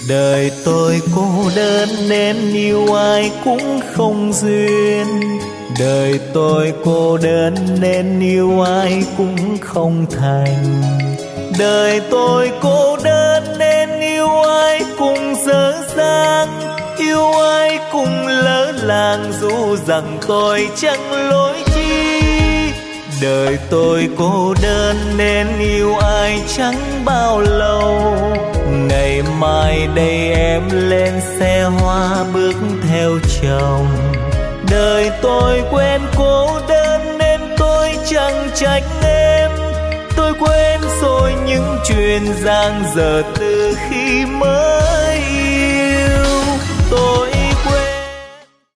Đời tôi cô đơn nên yêu ai cũng không duyên. Đời tôi cô đơn nên yêu ai cũng không thành. Đời tôi cô đơn nên yêu ai cũng dở dang. Yêu ai cũng lỡ làng dù rằng tôi chẳng lỗi chi. Đời tôi cô đơn nên yêu ai chẳng bao lâu. Ngày mai đây em lên xe hoa bước theo chồng. Đời tôi quen cô đơn nên tôi chẳng trách em. Tôi quên rồi những chuyện giang dở từ khi mới